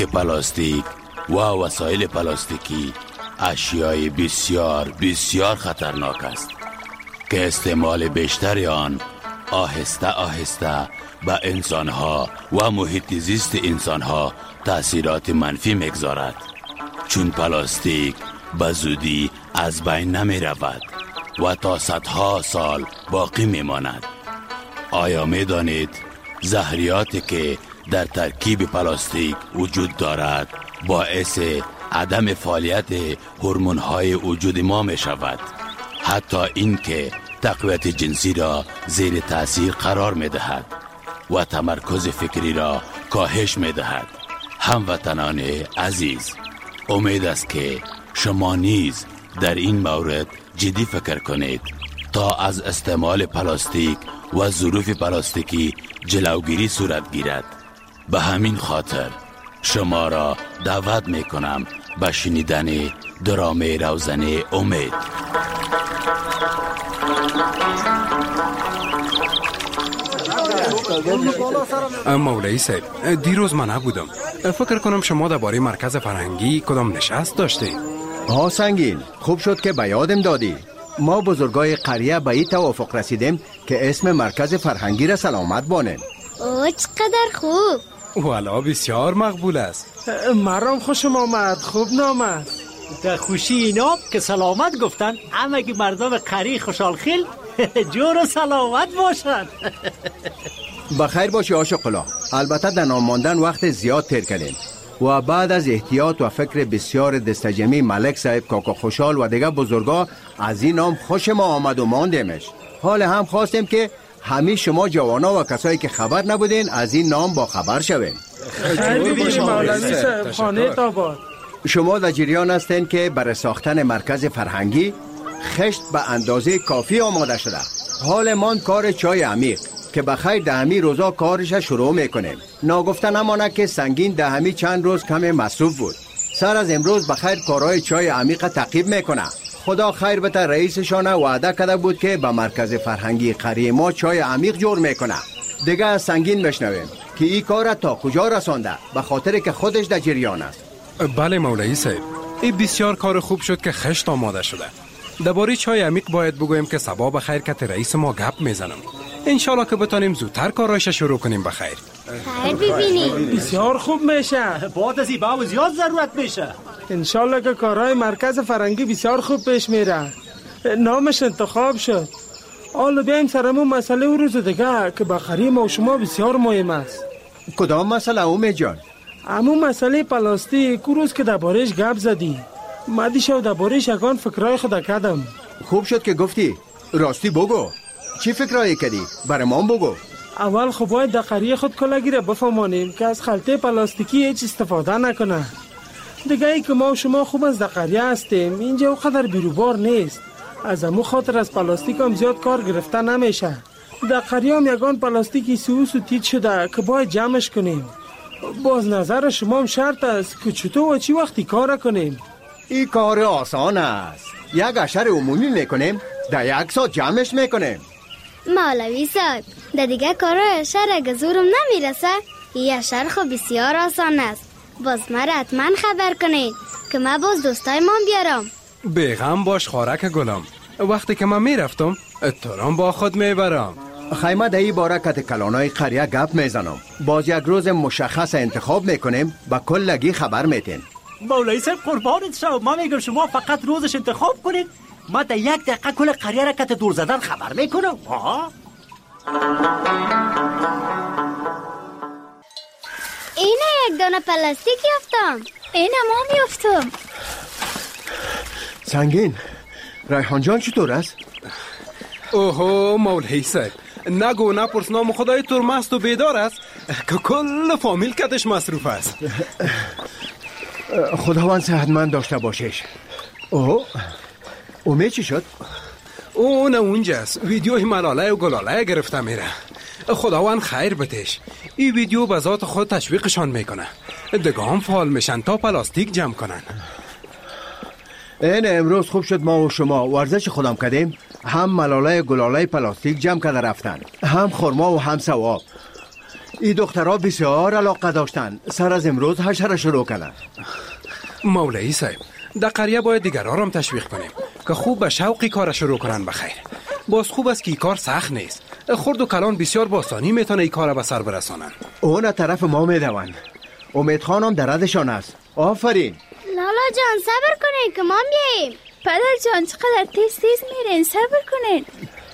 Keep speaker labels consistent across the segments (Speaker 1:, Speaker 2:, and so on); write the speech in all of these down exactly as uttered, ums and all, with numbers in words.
Speaker 1: پلاستیک و وسایل پلاستیکی اشیای بسیار بسیار خطرناک است که استعمال بیشتر آن آهسته آهسته به انسانها و محیط زیست انسانها تأثیرات منفی میگذارد، چون پلاستیک به زودی از بین نمی رود و تا صدها سال باقی می ماند. آیا می دانید زهریاتی که در ترکیب پلاستیک وجود دارد باعث عدم فعالیت هورمون‌های وجود ما می شود، حتی این که تقویت جنسی را زیر تأثیر قرار می دهد و تمرکز فکری را کاهش می دهد. هموطنان عزیز، امید است که شما نیز در این مورد جدی فکر کنید تا از استعمال پلاستیک و ظروف پلاستیکی جلوگیری صورت گیرد. به همین خاطر شما را دعوت می کنم به شنیدن درامه روزن امید.
Speaker 2: مولوی صاحب، دیروز من نبودم. فکر کنم شما درباره مرکز فرهنگی کدام نشست داشتید؟
Speaker 3: ها سنگین، خوب شد که به یادم دادی. ما بزرگای قریه به این توافق رسیدیم که اسم مرکز فرهنگی را سلامت بانیم.
Speaker 4: اوه چقدر خوب.
Speaker 2: والا بسیار مقبول است.
Speaker 5: مرام خوشم آمد، خوب نامد.
Speaker 6: در خوشی اینا که سلامت گفتن، همه که مردم قری خوشحال خیل جور و سلامت باشن.
Speaker 3: بخیر باشی عاشق‌الله. البته در نام ماندن وقت زیاد تیر کردیم و بعد از احتیاط و فکر بسیار دستجمی ملک صاحب، کاکا خوشحال و دیگه بزرگا از این نام خوش ما آمد و ماندیمش. حال هم خواستیم که همه شما جوانا و کسایی که خبر نبودین از این نام با خبر شوین.
Speaker 5: خیلی بینیم مولوی صاحب، خانه تاباد.
Speaker 3: شما در جریان هستین که برای ساختن مرکز فرهنگی خشت به اندازه کافی آماده شده. حال مان کار چای عمیق که بخیر دهمی روزا کارش شروع میکنیم. ناگفته نمانه که سنگین دهمی چند روز کم مصروف بود. سر از امروز بخیر کارهای چای عمیق تعقیب میکنه. خدا خیر بده، رئیسشان وعده کرده بود که به مرکز فرهنگی قریه ما چای عمیق جور میکنه. دیگه از سنگین بشنویم که این کار تا کجا رسانده، به خاطر که خودش در جریان است.
Speaker 2: بله مولوی صاحب، این بسیار کار خوب شد که خشت آماده شده. درباره چای عمیق باید بگویم که صبا بخیر که رئیس ما گپ میزنم. انشالله که بتانیم زودتر کارایش شروع کنیم. بخیر.
Speaker 4: خیر ببینیم.
Speaker 5: بسیار خوب میشه.
Speaker 6: بعد از این باو زیاد ضرورت میشه.
Speaker 5: انشالله که کارهای مرکز فرهنگی بسیار خوب پیش میره. نامش انتخاب شد. حالا بیایم سرمون مسئله او روز دیگه که بخری ما و شما بسیار مهم است.
Speaker 3: کدام مسئله اومه جان؟
Speaker 5: همون مسئله پلاستیک او روز که درباره‌اش گپ زدی. مدی شو درباره‌اش یگان فکرای خود کردم.
Speaker 3: خوب شد که گفتی. راستی بگو چی فکرایی کردی؟ برای ما بگو.
Speaker 5: اول خب باید در قریه خود کلگی را بفهمانیم که از خلطه پلاستیکی هیچ استفاده نکنه. دیگه ای که ما و شما خوب از در قریه هستیم، اینجا اونقدر بیروبار نیست. از امو خاطر از پلاستیک هم زیاد کار گرفته نمیشه. در قریه هم یگان پلاستیکی سوس و تیت شده که باید جمعش کنیم. باز نظر شما هم شرط است که چطور و چی وقتی کار کنیم.
Speaker 3: این کار آسان است. یک اشر عمومی میکنیم، در یک ساعت جمعش میکنیم.
Speaker 4: مولوی صاحب، در دیگه کارای اشر اگه زورم نمیرسه، این اشر خب بسیار آسان است. باز مرا حتما خبر کنید که من باز دوستای من بیارم.
Speaker 2: بیغم باش خارک گلم، وقتی که من میرفتم اترام با خود میبرم.
Speaker 3: خیمه در این باره کت کلانای قریه گپ میزنم. باز یک روز مشخص انتخاب میکنیم، با کلگی خبر میتین.
Speaker 6: مولوی صاحب قربانت شو، ما میگم شما فقط روزش انتخاب کنید، ما در یک دقیقه کل قریه را کت دور زدن خبر میکنم. ها
Speaker 4: اینه یک دانه پلاستیک یافتم. اینه ما میافتم.
Speaker 3: سنگین، ریحان جان چطور است؟
Speaker 2: اوهو مولوی صاحب، نگو نپرس، نام خدای تور مست و بیدار است که کل فامیل کتش مصروف است.
Speaker 3: خداوند صحتمند داشته باشش. اوه اومه چی شد؟
Speaker 2: اون اونجاست، ویدیوی ملاله و گلاله گرفته میره. خداوند خیر بتش. این ویدیو به ذات خود تشویقشان میکنه، دیگه هم فعال میشن تا پلاستیک جمع کنن.
Speaker 3: این امروز خوب شد ما و شما ورزش خودم کردیم، هم ملاله گلاله پلاستیک جمع کرده رفتن، هم خرما و هم ثواب. این دخترها بسیار علاقه داشتن، سر از امروز حشره شروع کردن.
Speaker 2: مولوی صاحب، در قریه باید دیگرها را هم تشویق کنیم که خوب به شوقی کار شروع کنن. بخیر، باز خوب است که این کار سخت نیست. خرد و کلان بسیار باسانی میتونه این کار به سر برسانن.
Speaker 3: اون طرف ما میدوند. امید خانم در ردشان است. آفرین.
Speaker 4: لالا جان صبر کنین که ما میاییم.
Speaker 7: پدر جان چقدر تیز تیز میرین، صبر کنین.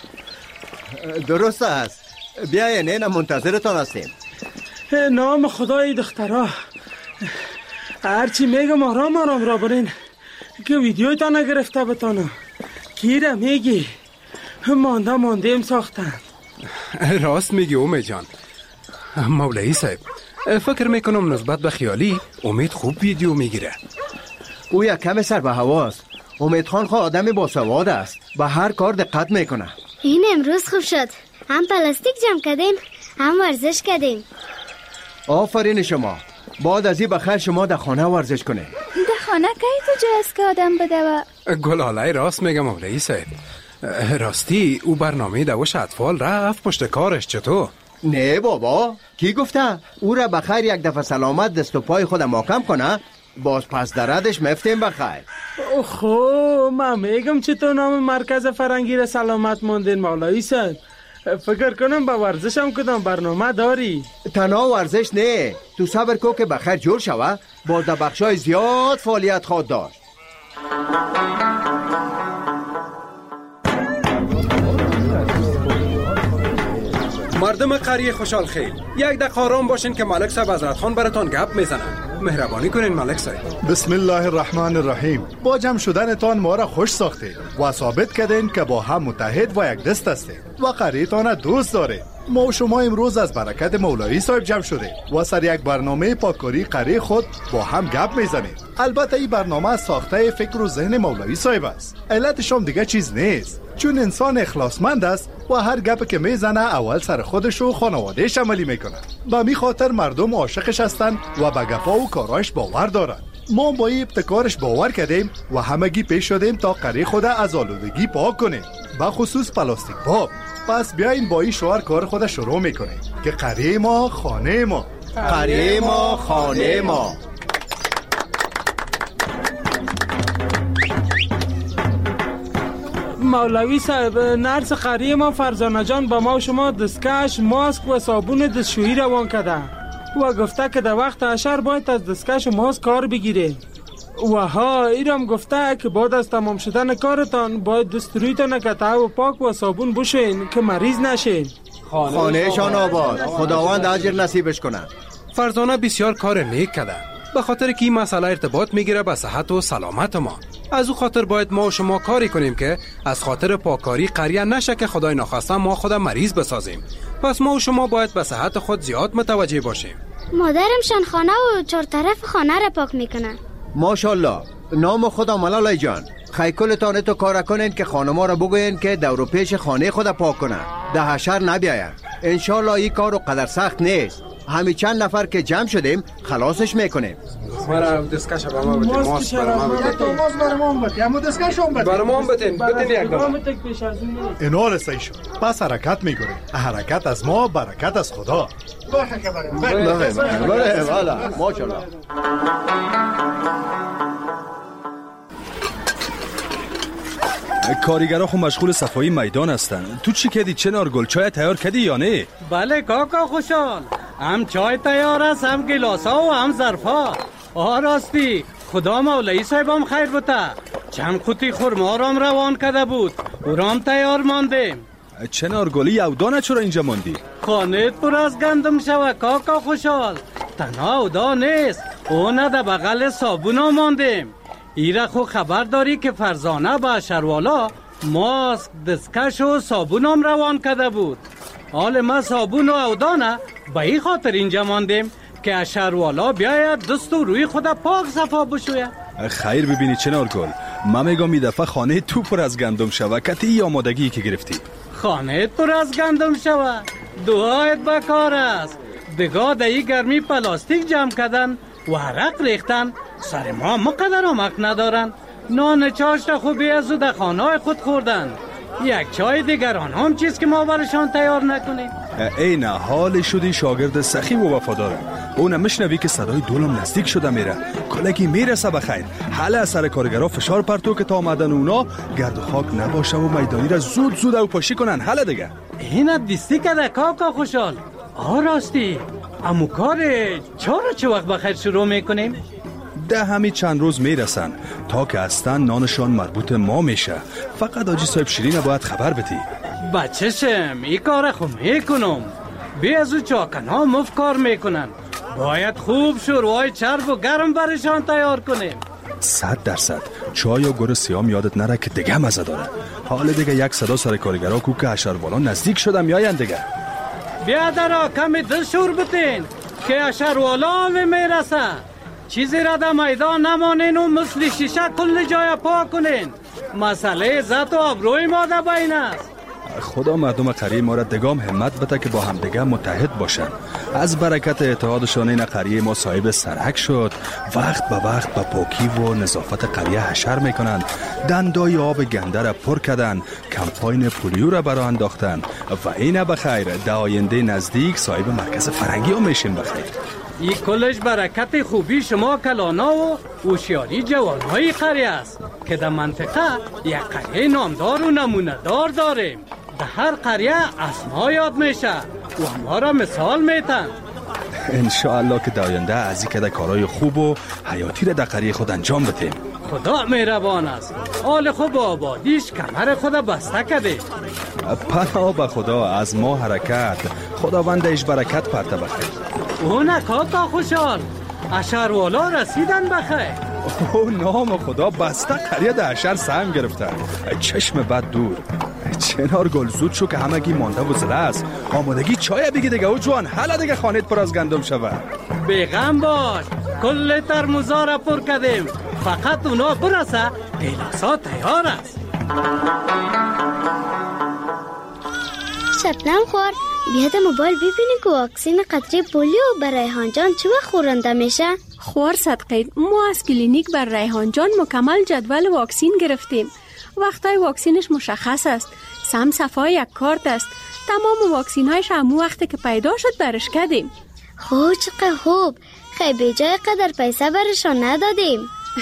Speaker 3: درست است. بیاین، اینا منتظرتان هستیم.
Speaker 5: نام خدای دخترها، هرچی میگم آرام آرام را برین که ویدیوی تا نگرفته بتانم. کیره میگی مانده ماندیم ساختن.
Speaker 2: راست میگی امید جان. مولوی صاحب، فکر میکنم نسبت به خیالی امید خوب ویدیو میگیره.
Speaker 3: او یک کم سر به هواست. امید خان خواه آدمی باسواد است، به هر کار دقت میکنه.
Speaker 4: این امروز خوب شد، هم پلاستیک جمع کردیم هم ورزش کردیم.
Speaker 3: آفرین شما. بعد از این بخیر شما در خانه ورزش کنه.
Speaker 7: در خانه کی تو جا است که آدم بده و
Speaker 2: گلاله راست میگم مولوی صاحب. راستی او برنامه دوش اطفال رفت پشت کارش. چطور؟
Speaker 3: نه بابا، کی گفته؟ او را بخیر یک دفعه سلامت دست و پای خود محکم کنه، باز پس دردش مفتیم بخیر.
Speaker 5: اوه من میگم چطور نام مرکز فرنگی را سلامت ماندین مولوی صاحب. فکر کنم با ورزش هم کدام برنامه داری.
Speaker 3: تنها ورزش نه، تو صبر کو که بخیر جور شوه، باز در بخشای زیاد فعالیت خود داشت.
Speaker 2: مردم قریه خوشحال خیل، یک دقیقه آرام باشین که ملک صاحب حضرت خان براتان گپ میزنن. مهربانی کنین ملک صاحب.
Speaker 8: بسم الله الرحمن الرحیم. با جمع شدنتان ما را خوش ساختید و ثابت کردین که با هم متحد و یک دست هستید و قریه‌تان دوست دارید. ما و شما امروز از برکت مولوی صاحب جمع شده و سر یک برنامه پاککاری قریه خود با هم گپ میزنیم. البته این برنامه ساخته فکر و ذهن مولوی صاحب است. علتش هم دیگه چیز نیست، چون انسان اخلاصمند است و هر گپ که میزنه اول سر خودش و خانوادهش عملی میکنه. به می خاطر مردم عاشقش هستن و به گپا و کارایش باور دارن. ما با این ابتکارش باور کردیم و همگی پیش شدیم تا قریه خود از آلودگی پاک کنیم، به خصوص پلاستیک باب. پس بیاین با این شعار کار خود شروع میکنیم که قریه ما خانه ما،
Speaker 3: قریه ما خانه ما.
Speaker 5: مولوی صاحب، نرس قریه ما فرزانه جان با ما و شما دستکش، ماسک و صابون دستشویی روان کرده و گفته که در وقت حشر باید از دستکش و ماسک کار بگیره و ها ایرام گفته که بعد از تمام شدن کارتان باید دسترویتان کته و پاک و صابون بشوین که مریض نشین.
Speaker 3: خانه شان آباد، خداوند اجر نصیبش کنه.
Speaker 2: فرزانه بسیار کار نیک کرده، به خاطر که این مسئله ارتباط میگیره به صحت و سلامت ما. از او خاطر باید ما و شما کاری کنیم که از خاطر پاککاری قریه نشه که خدای نخواسته ما خود مریض بسازیم. پس ما و شما باید به صحت خود زیاد متوجه باشیم.
Speaker 4: مادرمشان خانه و چهار طرف خانه را پاک میکنن.
Speaker 3: ماشاءالله. نام خدا ملالای جان، خیکلتان تو کار کنین که خانما را بگوین که دور و پیش خانه خود پاک کنن، ده حشر نبیاین. انشالله این کارو قدر سخت نیست. همین چند نفر که جمع شدیم خلاصش میکنیم.
Speaker 2: مرا دستکش برام بده، ماسک برام بده،
Speaker 8: ماسک برام بده، اما دستکش هم بده.
Speaker 2: برام بده، بده یک دام.
Speaker 8: اینا رسید شد. پس حرکت میکنیم. حرکت از ما، برکت از خدا. باشه که بریم.
Speaker 3: بله بله والا ماشاءالله.
Speaker 9: کارگرها خو مشغول صفایی میدان هستن. تو چی کردی چنار گل؟ چای تیار کردی یا نه؟
Speaker 6: بله کاکا خوشحال، هم چای تیار است، هم گلاسا و هم ظرفا. آه راستی خدا مولوی صاحبم خیر بوده، چند قوطی خرما رام روان کرده بود، او رام تیار ماندیم.
Speaker 9: چنار گلی یو دانه چرا اینجا ماندی؟
Speaker 6: خانه پر از گندم شوه کاکا خوشحال. تنها او دا نیست، او نه ده بغل صابونا ماندیم. ایره خو خبر داری که فرزانه با شروالا ماسک دستکش و صابونم روان کرده بود. حال ما صابون و اودانه به این خاطر اینجا ماندیم که شروالا بیاید دست و روی خود پاک صفا بشوید.
Speaker 9: خیر ببینی چنار گل، من میگم این دفعه خانه تو پر از گندم شوه. کتی آمادگی که گرفتی؟
Speaker 6: خانه پر از گندم شوه، دعایت بکار است. دگاه دهی گرمی پلاستیک جمع کردن و عرق ریختن، سر ما مقدر آمق ندارن. نان چاشت خوبی از او در خانه خود خوردن. یک چای دیگران هم چیز که ما برشان تیار نکنیم.
Speaker 9: این حال شدی شاگرد سخی و وفاداره. اون مشنوی که صدای دولم نزدیک شده میره، کلگی میرسه بخیر. حالا سر کارگرا فشار پرتو که تا آمدن اونا گرد و خاک نباشه و میدانی را زود زود او پاشی کنن. حالا دیگه
Speaker 6: این دیستی کده کاکا خوشحال. آه راستی امو کار چرا چه وقت بخیر شروع میکنیم؟
Speaker 9: ده همی چند روز میرسن تا که هستن نانشان مربوط ما میشه. فقط آجی صاحب شیرین باید خبر بدی.
Speaker 6: بچه‌شم این کار خو میکنم. بی از او چاکن ها مفت کار میکنن. باید خوب شوروای چرب و گرم برشان تیار کنیم.
Speaker 9: صد درصد. چای و گور سیام یادت نره که دیگه مزه داره. حال دیگه یک صدا سر کارگرا کو که اشروالا نزدیک شدم میاین دیگه.
Speaker 6: بیا درا کمی دل شور بتین که اشروالا هم میرسه. چیزی را در میدان نمانین و مثل شیشه کل جای پاک کنین. مسئله عزت و ابروی ما در بین است.
Speaker 9: خدا مردم قریه ما را دگام همت بده که با هم دیگه متحد باشن. از برکت اتحادشان این قریه ما صاحب سرحک شد. وقت به وقت به پاکی و نظافت قریه حشر میکنند. دندای آب گنده را پر کردن، کمپاین پولیو را برا انداختن و این بخیر در آینده نزدیک صاحب مرکز فرنگی هم میشین بخیر.
Speaker 6: این کلش برکت خوبی شما کلانا و هوشیاری جوانهای قریه است که در منطقه یک قریه نامدار و نمونه دار داریم. در هر قریه اسما یاد میشه و ما را مثال میتن.
Speaker 9: انشاءالله که در آینده از این کده کارهای خوب و حیاتی را در قریه خود انجام بدیم.
Speaker 6: خدا مهربان است. حال خوب آبادیش کمر خود بسته کده.
Speaker 9: پناه به خدا از ما حرکت. خداوندش برکت پرته بخیر.
Speaker 6: اونه کاکا خوشحال اشروالا رسیدن بخیر.
Speaker 9: او نام خدا بسته قریه در اشر سهم گرفتن. چشم بد دور. چنار گل زود شو که همگی مانده و زله است. آمادگی چای بگی دیگه او جوان. حالا دیگه خانت پر از گندم شود.
Speaker 6: بیغم باش کل ترموزا را پر کردیم. فقط اونا برسه گیلاسا تیار است.
Speaker 4: شبنم خور بیاد موبایل ببینی که واکسین قطره پولیو برای ریحان جان چه وقت خورنده میشه؟
Speaker 10: خور صدقه ما از کلینیک بر ریحان جان مکمل جدول واکسین گرفتیم. وقتای واکسینش مشخص است. سم صفای یک کارت است. تمام واکسین هایش همون وقتی که پیدا شد برش کردیم.
Speaker 4: خوب چقدر خوب. خیلی به جای قدر پیسه برشان ندادیم.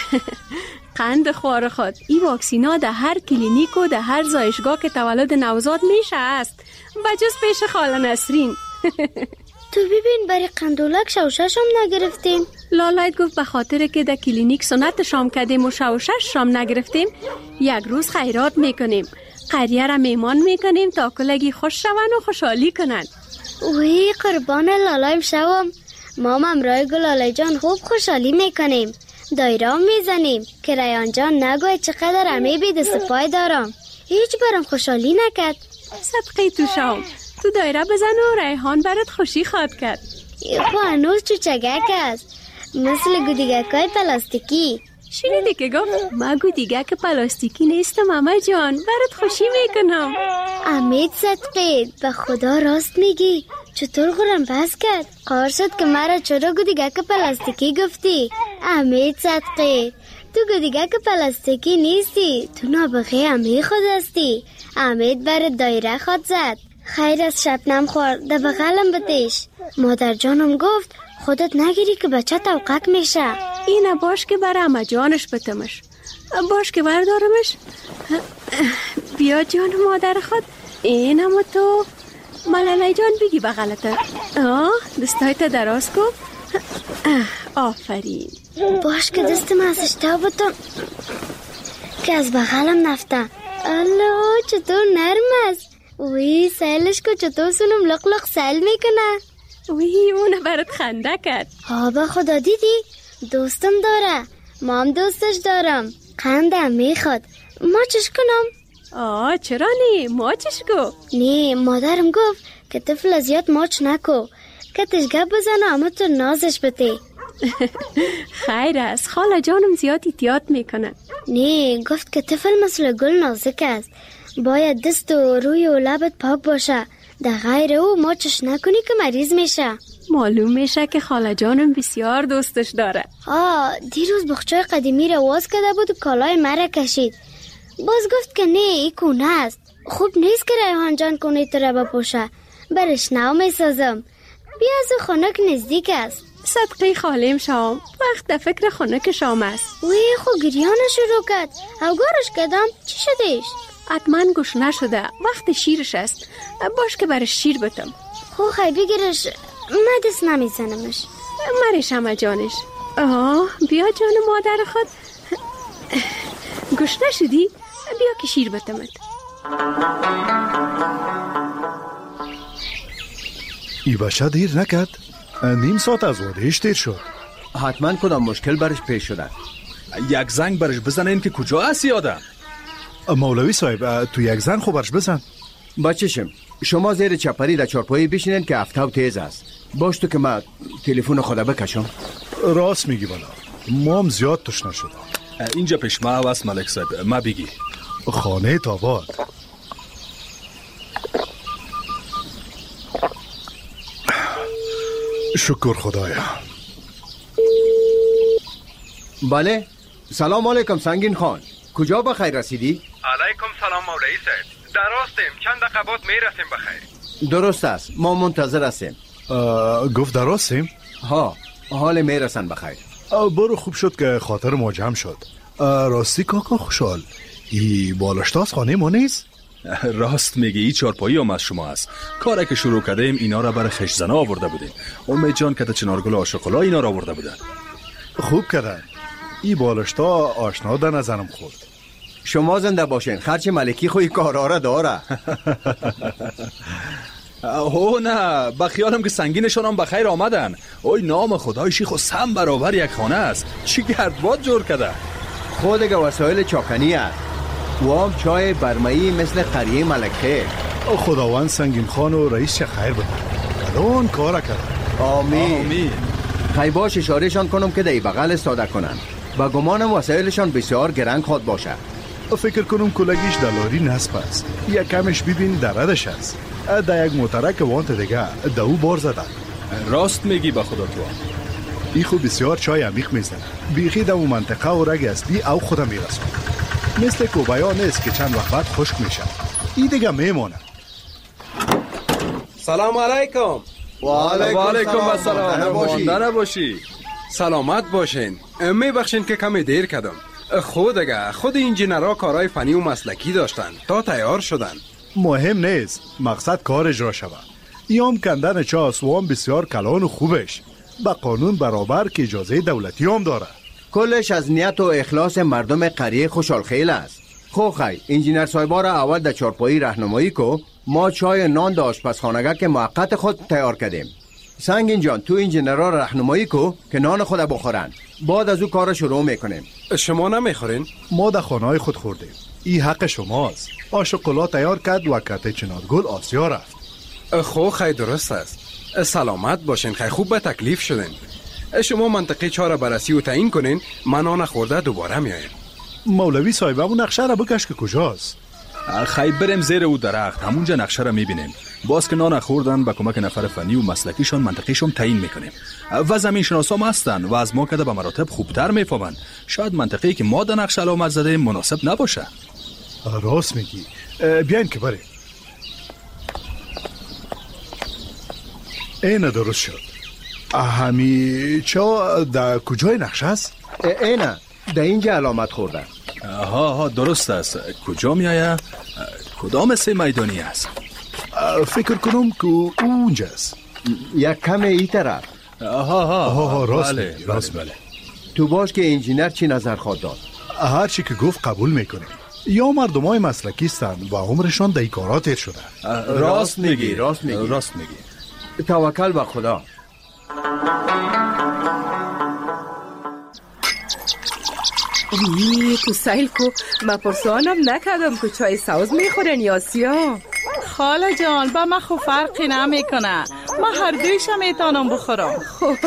Speaker 10: قند خوار خود. این واکسین ها در هر کلینیک و در هر زایشگاه که تولد نوزاد میشه است. بجز پیش خاله نسرین.
Speaker 4: تو ببین برای قندولک شوشش هم نگرفتیم.
Speaker 10: لالایت گفت به خاطر که در کلینیک سنت شام کردیم و شوشش شام نگرفتیم یک روز خیرات میکنیم. قریه را میمان میکنیم تا کلگی خوش شون و خوشحالی کنن.
Speaker 4: وی قربان لالایم شوم. ما ممرای گلالای جان خوب خوشحالی میکنیم. دایره میزنیم که ریان جان نگوه چقدر امی بید سپای دارم. هیچ برام خوشحالی نکرد.
Speaker 10: صدقه تو شام. تو دایره بزن و ریحان برات خوشی خواد کرد.
Speaker 4: خو هنوز چوچگک است. مثل گودیگک های پلاستیکی.
Speaker 10: شنیدی که گفت ما گودیگک پلاستیکی نیستم اما جان برات خوشی میکنم.
Speaker 4: امید صدقه به خدا راست میگی. چطور غرم بس کرد؟ قار شد که مرا چرا گودیگک پلاستیکی گفتی؟ امید صدقه تو گودیگک پلاستیکی نیستی. تو نابغه امی خود هستی. امید برات دایره خود زد. خیر از شبنم خور در بغلم بتیش. مادر جانم گفت خودت نگیری که بچه توقک میشه.
Speaker 10: اینه باش که بر اما جانش بتمش. باش که بردارمش. بیا جان مادر خود. این اما تو ملالای جان بگی بغلته. آه دستایت دراز کن. آفرین.
Speaker 4: باش که دستم ازش تا بتم که از بغلم نفته. الله چطور نرم است. وی سیلش کو چطور سونم لق لق سیل میکنه.
Speaker 10: وی اونه برات خنده کرد.
Speaker 4: ها به خدا دیدی دوستم داره. ما هم دوستش دارم. قندم میخواد. ما چش کنم؟
Speaker 10: آه چرا نی؟ ما چش کو؟
Speaker 4: نی مادرم گفت که طفل زیاد ماچ نکو که تشگه بزنه اما تو نازش بتی.
Speaker 10: خیر است خاله جانم زیاد احتیاط میکنه.
Speaker 4: نی گفت که طفل مثل گل نازک است. باید دست و روی و لبت پاک باشه. در غیر او ماچش نکنی که مریض میشه.
Speaker 10: معلوم میشه که خاله جانم بسیار دوستش داره.
Speaker 4: آه دیروز بخچای قدیمی را واز کرده بود و کالای مرا کشید. باز گفت که نه ای کونه است. خوب نیست که ریحان جان کنه تو را بپوشه. برش نو می سازم. بیا از خنک نزدیک است.
Speaker 10: صدقه خالیم شام، وقت در فکر خنک شام است.
Speaker 4: وی خو گریان شروع کرد. اوگارش کدام چی شدهش؟
Speaker 10: حتما گوش نشده، وقت شیرش است. باش که برش شیر بتم.
Speaker 4: خو خی بگیرش، من دست نمیزنمش.
Speaker 10: مرش همه جانش. آه بیا جان مادر خود. گوش نشدی؟ بیا که شیر بتمت.
Speaker 8: ای بچه دیر نکرد؟ نیم ساعت از وادهش دیر شد.
Speaker 3: حتما کدام مشکل برش پیش شده.
Speaker 9: یک زنگ برش بزنین که کجا هستی آدم.
Speaker 8: مولوی صاحب تو یک زنگ خو برش بزن.
Speaker 3: بچشم شما زیر چپری در چارپایی بشینین که افتاو تیز است. باش تو که من تلفن خدا بکشم.
Speaker 8: راست میگی بالا، ما هم زیاد تشنه شدم.
Speaker 9: اینجا پیش ما هست ملک صاحب، ما بگی.
Speaker 8: خانه تاباد. شکر خدایا.
Speaker 3: بله سلام علیکم سنگین خان، کجا بخیر رسیدی؟
Speaker 2: علیکم سلام مولوی صاحب، در راستیم، چند دقیقه بعد میرسیم بخیر.
Speaker 3: درست است، ما منتظر هستیم.
Speaker 8: گفت در راستیم؟
Speaker 3: ها، حال میرسن بخیر.
Speaker 8: برو خوب شد که خاطر ما جمع شد. راستی کاکا خوشحال، ای بالشتا از خانه ما نیست؟
Speaker 9: راست میگی، ای چارپایی هم از شما است. کاری که شروع کردیم اینا را برای خشزنه آورده بودیم. امید جان که چنارگل عاشق‌الله اینا را آورده بودن.
Speaker 8: خوب کردن. ای بالشتا آشنا در نظرم خورد.
Speaker 3: شما زنده باشین، خرچ ملکی خوی کاراره داره.
Speaker 9: اوه نه، بخیالم که سنگینشان هم بخیر آمدن. اوی نام خدای شیخ و سم برابر یک خانه است. چی گردباد جور کرده.
Speaker 3: خود دیگه وسایل چاکنی است. و هم چای برمایی مثل قریه ملکه.
Speaker 8: خداوند سنگین خان و رئیس چه خیر بده. الان کار کرد.
Speaker 3: آمین. آمین. خیلی باش اشارهشان کنم که دی بغل استاده کنن. با گمانم وسایلشان بسیار گرنگ خود باشه.
Speaker 8: فکر کنم کلگیش دلاری نصب است. یک کمش ببین دردش است. در یک موترک وانت دیگه دو بار زدن.
Speaker 9: راست میگی به خدا تو.
Speaker 8: ای خود بسیار چای عمیق میزنه. بیخی در اون منطقه و رگ اصلی او خودم میرسون. مثل کوبایا نیست که چند وقت بعد خشک میشه. ای دیگه میمونه.
Speaker 2: سلام علیکم.
Speaker 3: و علیکم
Speaker 2: السلام.
Speaker 9: مانده نباشی.
Speaker 2: سلامت باشین. میبخشین که کمی دیر کردم. خود اگه خود انجینرها کارهای فنی و مسلکی داشتن تا تیار شدن.
Speaker 8: مهم نیست، مقصد کار اجرا شود. ایام کندن چاس و هم بسیار کلان و خوبش با قانون برابر که اجازه دولتی هم داره.
Speaker 3: کلش از نیت و اخلاص مردم قریه خوشحال خیل است. خو خی انجینر صاحبا را اول در چارپایی راهنمایی کو، ما چای نان در آشپزخانه که موقت خود تیار کردیم. سنگین جان تو انجینرها راهنمایی کو که نان خود بخورن، بعد از او کار شروع میکنیم.
Speaker 2: شما نمیخورین؟
Speaker 8: ما در خانه‌های خود خوردیم. این حق شماست. آشقلا تیار کرد و کته چنارگل آسیا رفت.
Speaker 2: خو خی درست است. سلامت باشین، خی خوب به تکلیف شدین. شما منطقه چهار بررسی و تعیین کنین، من نان خورده دوباره میایم.
Speaker 8: مولوی صاحب اون نقشه را بکش که کجاست.
Speaker 9: خی بریم زیر او درخت، همونجا نقشه را میبینیم. باز که نان خوردن با کمک نفر فنی و مسلکیشون منطقهشون تعیین میکنیم. و زمین شناسا هم هستن و از ما کده به مراتب خوبتر میفهمن. شاید منطقه‌ای که ما در نقشه علامت زده مناسب نباشه.
Speaker 8: راست میگی. بیاین که بریم. اینه درست شد. همی چا در کجای نقشه است؟
Speaker 3: اینه در اینجا علامت خورده.
Speaker 9: ها ها درست است. کجا میایه؟ کدام سه میدانی است؟
Speaker 8: فکر کنم که اونجاست.
Speaker 3: یک کم ای طرف.
Speaker 9: ها ها
Speaker 8: ها راست
Speaker 9: بله
Speaker 8: بله
Speaker 9: راست بله.
Speaker 3: تو باش که انجینر چی نظر خواهد داد؟
Speaker 8: هر چی که گفت قبول میکنیم. یا مردم های مسلکی هستند و عمرشان در کارات تیر شده.
Speaker 9: راست میگی
Speaker 3: راست میگی
Speaker 9: راست میگی.
Speaker 3: توکل به خدا.
Speaker 11: ای تو سیل کو ما پرسوانم نکردم که چای سوز میخورن یا سیاه.
Speaker 12: خاله جان با من خو فرقی نمیکنه، ما هر دویش میتونم بخورم.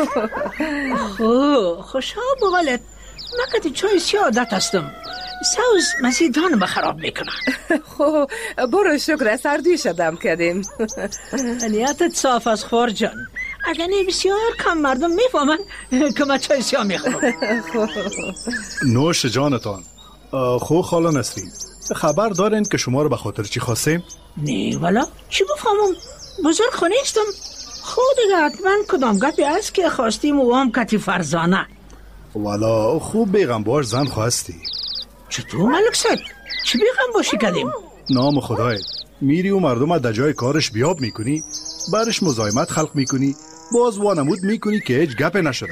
Speaker 13: خو خوشا بغلت من که چای سیاه عادت هستم، سوز مزیدان بخراب میکنه.
Speaker 11: خو برو شکر سردی شدم کردیم.
Speaker 13: نیتت صاف از خور جان، اگر نه بسیار کم مردم میفهمن که من چای سیاه میخورم.
Speaker 8: نوش جانتان. خو خاله نسرین، خبر دارین که شما رو به خاطر چی خواستیم؟
Speaker 13: نه والا چی بفهمم؟ بزرگ خونیستم. خود دیگه حتما کدام گپی است که خواستیم و هم کتی فرزانه.
Speaker 8: والا خوب بیغم باش زن خواستی.
Speaker 13: چطور ملک صاحب؟ چی بیغم باشی کدیم؟
Speaker 8: نام خدایت میری و مردم در جای کارش بیاب میکنی، برش مزاحمت خلق میکنی، باز وانمود میکنی که هیچ گپ نشده.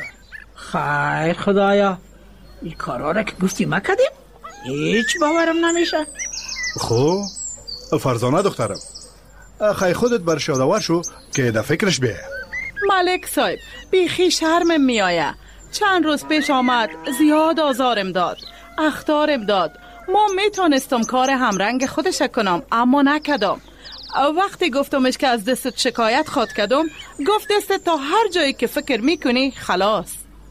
Speaker 13: خیر خدایا، این کارا را که گفتی ما کدیم هیچ باورم نمیشه.
Speaker 8: خب فرزانه دخترم، خیلی خودت برش یادآور شو که در فکرش بیه.
Speaker 12: ملک صاحب بیخی شرمم میآیه. چند روز پیش آمد زیاد آزارم داد، اخطارم داد. ما میتونستم کار همرنگ خودش کنم اما نکدم. وقتی گفتمش که از دستت شکایت خواد کدم، گفت دستت تا هر جایی که فکر میکنی خلاص.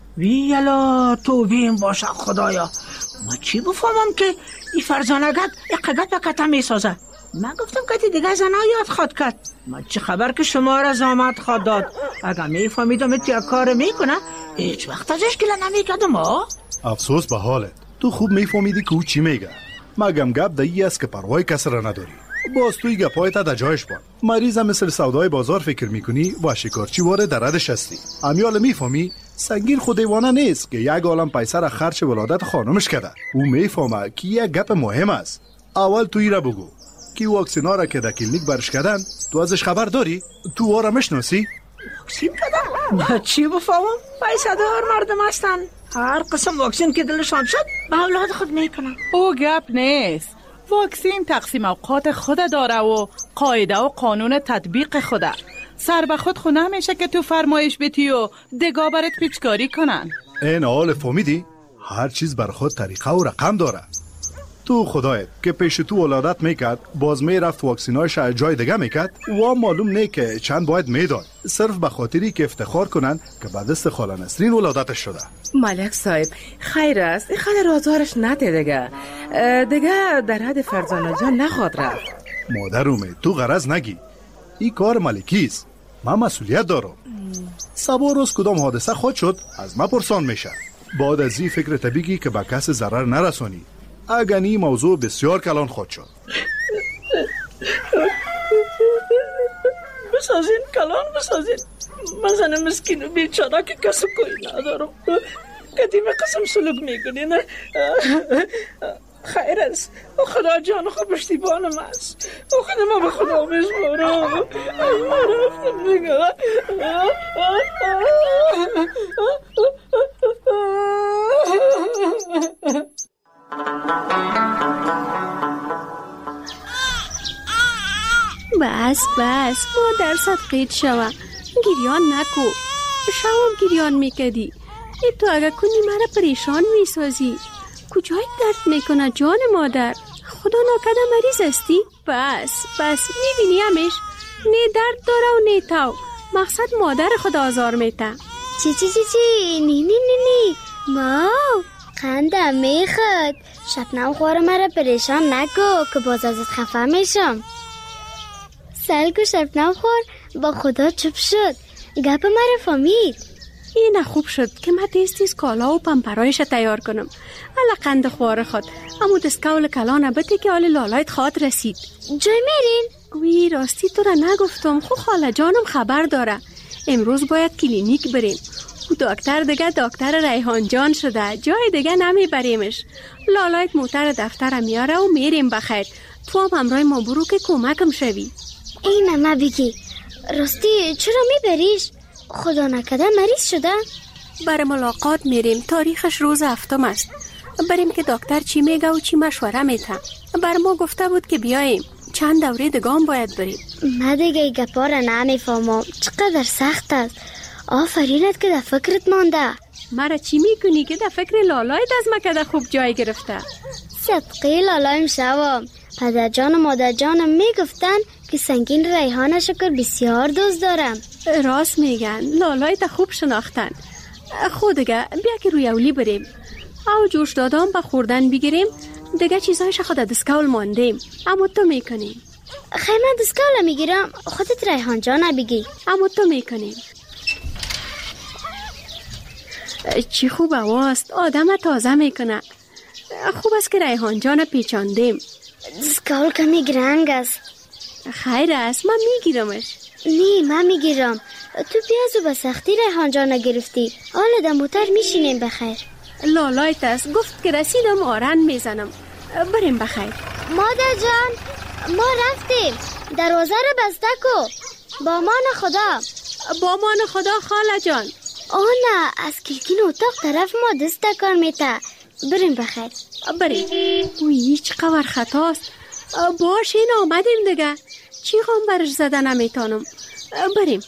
Speaker 13: ویلا تو بیم باشه خدایا، ما چی بفهمم که این فرزانگت اقدت بکتا میسازه. من گفتم که دیگه زنها یاد خواد کرد. ما چه خبر که شما را زامت خواد داد. اگر میفهمیدم اتیا کار میکنه هیچ وقت ازش گله نمیکدم. ها
Speaker 8: افسوس به حالت، تو خوب میفهمیدی که او چی میگه. مگم گپ دایی است که پروای کس را نداری. باز توی گپایت در جایش بان. مریضه مثل سودای بازار فکر میکنی و شکارچی واره در ردش هستی. امیال میفهمی سنگین خود دیوانه نیست که یک عالم پیسه را خرچ ولادت خانمش کرده. او میفهمه که یک گپ مهم است. اول توی را بگو که واکسینا را که در کلینیک برش کردن تو ازش خبر داری؟ تو واره مشناسی؟
Speaker 13: واکسین کردن؟ ما چی بفهمم؟ پیسه دار مردم هستن، هر قسم واکسین که دلشان شد به اولاد خود میکنن.
Speaker 12: او گپ نیست. واکسین تقسیم اوقات خود داره و قاعده و قانون تطبیق خوده. سر به خود خو نمیشه که تو فرمایش بیتی و دگاه برات پیچکاری کنن.
Speaker 8: این حال فهمیدی؟ هر چیز بر خود طریقه و رقم داره. تو خدایت که پیش تو ولادت میکرد باز میرفت واکسینایش از جای دیگه میکرد و معلوم نه که چند باید میداد، صرف به خاطری که افتخار کنن که بعد دست خاله نسرین ولادتش شده.
Speaker 11: ملک صاحب خیر است، این خاله آزارش نده دیگه دیگه در حد فرزانه جان نخواد رفت.
Speaker 8: مادر اومد تو غرض نگی، این کار ملکی است، من مسئولیت دارم. سبا روز کدام حادثه خود شد از ما پرسان میشه. بعد از این فکر طبیعی که به کس ضرر نرسانی. اگر این موضوع بسیار کلان خود شد.
Speaker 13: بسازین کلان بسازین. من زن مسکین و بیچاره که کس کوئی ندارم. قدیم قسم سلوک میکنین. خیر است، خدا جان خوب اشتیبانم است. خدا ما به خدا میسپارم. ما رفتم دیگه.
Speaker 10: بس بس مادر صدقیت شوه، گریان نکو. شوام گریان میکدی. ای تو اگه کنی مرا پریشان میسازی. کجای درد میکنه جان مادر؟ خدا ناکده مریض استی؟ بس بس میبینی همیش نه درد داره و نه تاو. مقصد مادر خدا آزار میته.
Speaker 4: چی چی چی چی نی نی نی نی ماو خندم میخواد. شبنم خوار مرا پریشان نکو که باز ازت خفه میشم. سلگو شبنم خور با خدا چپ شد. گپ مرا فهمید.
Speaker 10: این خوب شد که من تیز تیز کالا و پمپرایش تیار کنم. الا قند خوار خود امو دستکول کلانه بده که آل لالایت خواد رسید.
Speaker 4: جای میرین؟
Speaker 10: وی راستی تو را نگفتم. خو خاله جانم خبر داره. امروز باید کلینیک بریم. او دکتر دیگه دکتر ریحان جان شده، جای دیگه نمیبریمش. لالایت موتر دفتر میاره و میریم بخیر. تو هم همراه ما برو که کمکم شوی.
Speaker 4: اینه ما بگی راستی چرا میبریش؟ خدا نکده مریض شده؟
Speaker 10: برای ملاقات میریم. تاریخش روز هفتم است. بریم که دکتر چی میگه و چی مشوره میته. بر ما گفته بود که بیاییم. چند دوره دگام باید بریم.
Speaker 4: من دیگه ای گپا را نمیفهمم. چقدر سخت است. آفرینت که در فکرت مانده.
Speaker 10: مرا چی میکنی که در فکر لالایت از مکده خوب جای گرفته؟
Speaker 4: صدقی لالایم شوام. پدر جان و مادر جانم میگفتن که سنگین ریحان شکر بسیار دوست دارم.
Speaker 10: راست میگن. لالایت خوب شناختن. خود دیگه بیا که روی اولی بریم. او جوش دادم با خوردن بگیریم. دیگه چیزایش خود دستکول ماندیم. اما تو میکنیم.
Speaker 4: خیلی من دستکول میگیرم. خودت ریحان جان بگی.
Speaker 10: اما تو میکنیم. چی خوب هواست. آدم تازه میکنه. خوب است که ریحان جان پیچاندیم.
Speaker 4: دستکول کمی گرنگ است.
Speaker 10: خیر است من میگیرمش.
Speaker 4: نه من میگیرم. تو پیازو به سختی ریحان جان نگرفتی. حالا در موتر میشینیم بخیر.
Speaker 10: لالایت است گفت که رسیدم آرن میزنم. بریم بخیر.
Speaker 4: مادر جان ما رفتیم. دروازه رو بسته کو. با مان خدا.
Speaker 10: با مان خدا خاله جان.
Speaker 4: آه نه از کلکین اتاق طرف ما دست کار میته. بریم بخیر.
Speaker 10: بریم. اوی هیچ قبر خطاست. باش این آمدیم دیگه. چی غم برش زده نمیتانم. بریم.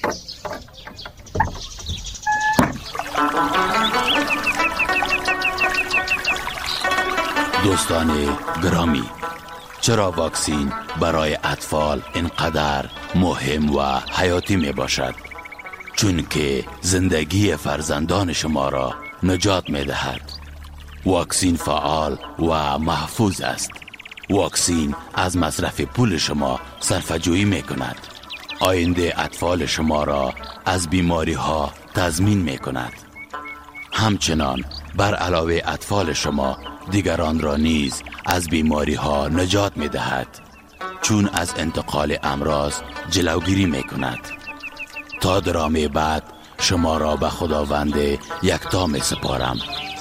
Speaker 1: دوستان گرامی، چرا واکسین برای اطفال اینقدر مهم و حیاتی می باشد؟ چون که زندگی فرزندان شما را نجات می دهد. واکسین فعال و محفوظ است. واکسین از مصرف پول شما صرفه‌جویی می کند. آینده اطفال شما را از بیماری ها تضمین می کند. همچنان بر علاوه اطفال شما دیگران را نیز از بیماری ها نجات می دهد، چون از انتقال امراض جلوگیری می کند. تا درامه بعد شما را به خداوند یکتا می سپارم.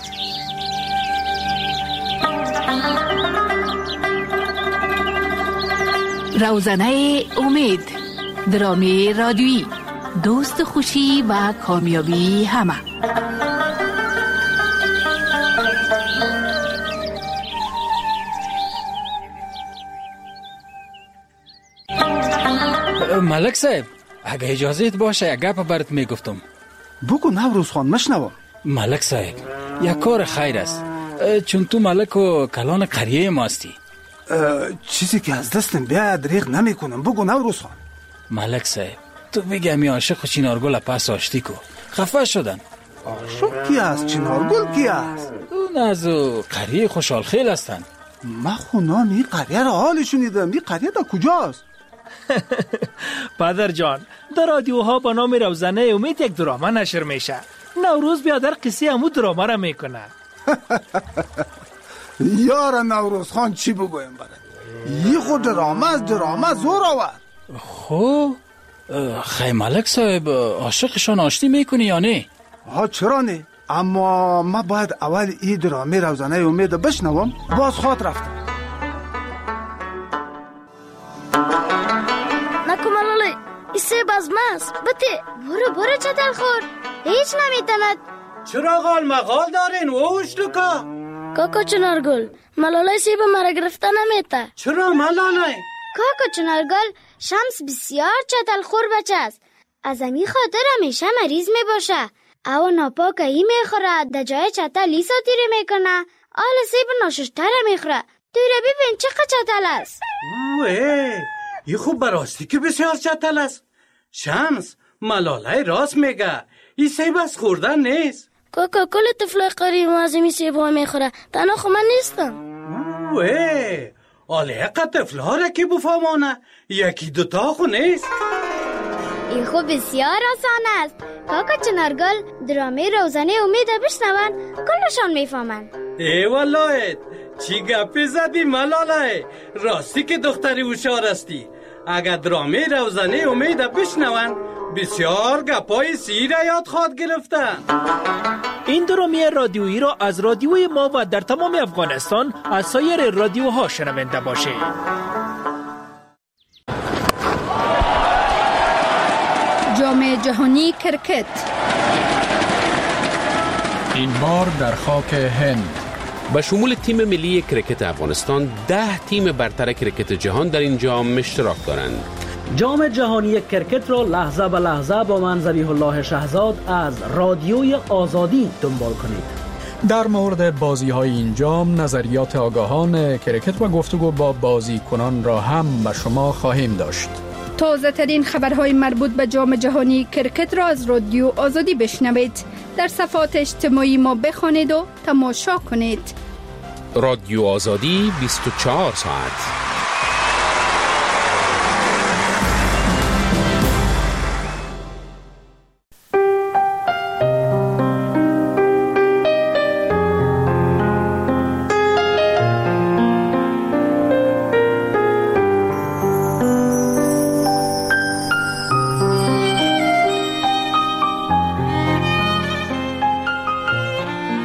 Speaker 14: روزنه امید، درامی رادیویی، دوست خوشی و کامیابی همه.
Speaker 15: ملک صاحب اگه اجازت باشه یک گپ برات میگفتم.
Speaker 16: بگو نوروز خان مشنوم.
Speaker 15: ملک صاحب یک کار خیر است، چون تو ملک و کلان قریه ماستی.
Speaker 16: چیزی که از دستم بیاید دریغ نمی کنم. بگو نوروز خان.
Speaker 15: ملک صاحب تو بگه می عاشق چنارگل پس آشتی کو. خفه شدن.
Speaker 16: عاشق کی است؟ چنارگل کی است؟
Speaker 15: اون از قریه خوشحال خیل هستن.
Speaker 16: من خونان این قریه را حال شنیدم. این قریه در کجاست؟
Speaker 5: پدر جان در رادیوها با نام روزنه امید یک دراما نشر میشه. نوروز بیادر قصه همو دراما را میکنه.
Speaker 16: یار نوروز خان چی بگویم برد؟ یه خود دراما از دراما زور آورد.
Speaker 15: خب خیلی ملک صاحب عاشقشان آشتی میکنی یا نه؟
Speaker 16: ها چرا نه، اما ما باید اول این دراما روزنه امید بشنوم. باز خواد رفتم.
Speaker 4: نکمالالی ایسه بازماست. بته برو برو چطر خور. هیچ نمیتند.
Speaker 6: چرا غال مغال دارین ووش لکا؟
Speaker 4: کاکا چنارگل ملالای سیب مرا گرفته نمیته.
Speaker 6: چرا ملالای؟
Speaker 4: کاکا چنارگل شمس بسیار چتل خور بچه است. از امی خاطر همیشه مریض می باشه. او ناپاکه ای می خوره. در جای چتل لیسا تیره می کنه. آل سیب ناششتره می خوره. توی ببین چقدر چتل است.
Speaker 6: اوه ای خوب براستی که بسیار چتل است. شمس ملالای راست میگه. این سیب از خوردن نیست.
Speaker 4: کاکا کل طفلای قریب مازمی سیب ها میخوره. تنها خو من نیستم.
Speaker 6: اوه آله اقا طفلها را که بفهمانه. یکی دوتا خو نیست.
Speaker 4: این خو بسیار آسان است. کاکا چنارگل درامه روزنه امید بشنون کلشان میفهمن.
Speaker 6: ای والله چی گپی زدی ملالای. راستی که دختری هوشیار استی. اگر درامه روزنه امید بشنون بسیار گپای سیر یاد خواد گرفتن.
Speaker 5: این درامی رادیویی را از رادیوی ما و در تمام افغانستان از سایر رادیوها شنونده باشید.
Speaker 17: جام جهانی کرکت
Speaker 18: این بار در خاک هند.
Speaker 19: به شمول تیم ملی کرکت افغانستان ده تیم برتر کرکت جهان در این جام اشتراک دارند.
Speaker 20: جام جهانی کرکت را لحظه به لحظه با من ذبیح الله شهزاد از رادیوی آزادی دنبال کنید.
Speaker 18: در مورد بازی های این جام نظریات آگاهان کرکت و گفتگو با بازیکنان را هم به شما خواهیم داشت.
Speaker 17: تازه ترین خبرهای مربوط به جام جهانی کرکت را از رادیو آزادی بشنوید. در صفحات اجتماعی ما بخوانید و تماشا کنید.
Speaker 19: رادیو آزادی بیست و چهار ساعت.